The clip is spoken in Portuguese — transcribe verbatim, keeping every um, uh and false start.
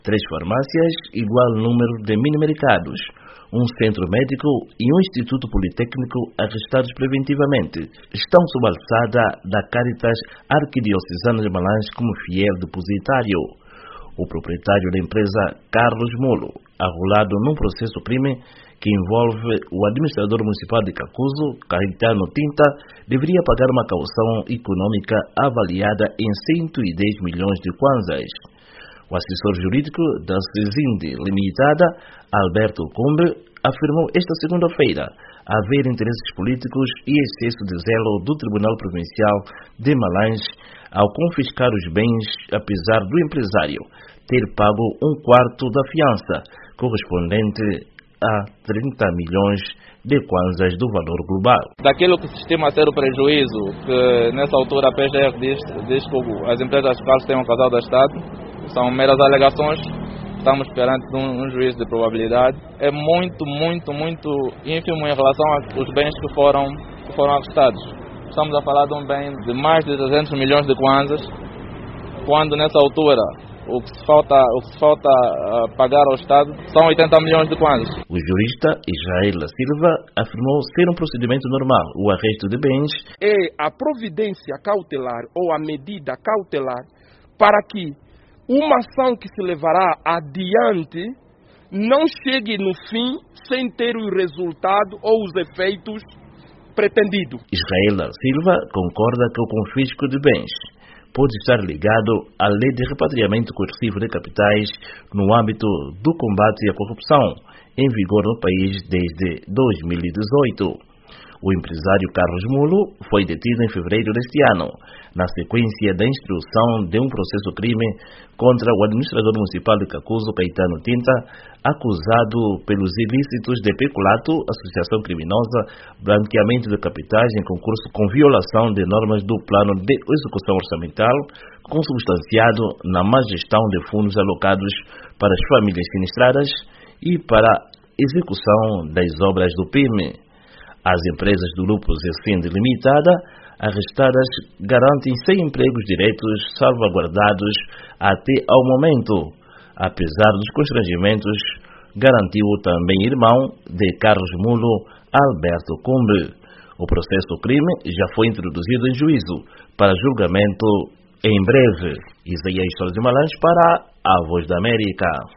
Três farmácias, igual número de mini-mercados, um centro médico e um instituto politécnico arrestados preventivamente estão sob a alçada da Caritas Arquidiocesana de Malange como fiel depositário. O proprietário da empresa, Carlos Molo, arrolado num processo crime que envolve o administrador municipal de Kakuzo, Caetano Tinta, deveria pagar uma caução econômica avaliada em cento e dez milhões de kwanzas. O assessor jurídico da Cesinde Limitada, Alberto Combe, afirmou esta segunda-feira haver interesses políticos e excesso de zelo do Tribunal Provincial de Malange ao confiscar os bens, apesar do empresário ter pago um quarto da fiança, correspondente a trinta milhões de kwanzas do valor global. Daquilo que se estima ser o prejuízo, que nessa altura a P G R diz, diz que as empresas fiscais têm um casal do Estado, são meras alegações, estamos perante um, um juízo de probabilidade. É muito, muito, muito ínfimo em relação aos bens que foram, que foram arrestados. Estamos a falar de um bem de mais de trezentos milhões de kwanzas, quando nessa altura o que se falta, o que se falta uh, pagar ao Estado são oitenta milhões de kwanzas. O jurista Israel Silva afirmou ser um procedimento normal o arresto de bens. É a providência cautelar ou a medida cautelar para que uma ação que se levará adiante não chegue no fim sem ter o resultado ou os efeitos pretendidos. Israel Silva concorda que o confisco de bens pode estar ligado à lei de repatriamento coercivo de capitais no âmbito do combate à corrupção, em vigor no país desde dois mil e dezoito. O empresário Carlos Molo foi detido em fevereiro deste ano, na sequência da instrução de um processo crime contra o administrador municipal de Kakuzo, Caetano Tinta, acusado pelos ilícitos de peculato, associação criminosa, branqueamento de capitais em concurso com violação de normas do plano de execução orçamental, consubstanciado na má gestão de fundos alocados para as famílias sinistradas e para a execução das obras do P I M. As empresas do grupo Cesinde Limitada, arrestadas, garantem cem empregos diretos salvaguardados até ao momento, apesar dos constrangimentos, garantiu também irmão de Carlos Molo, Alberto Combe. O processo crime já foi introduzido em juízo para julgamento em breve. Isaías Soares de Malange para a Voz da América.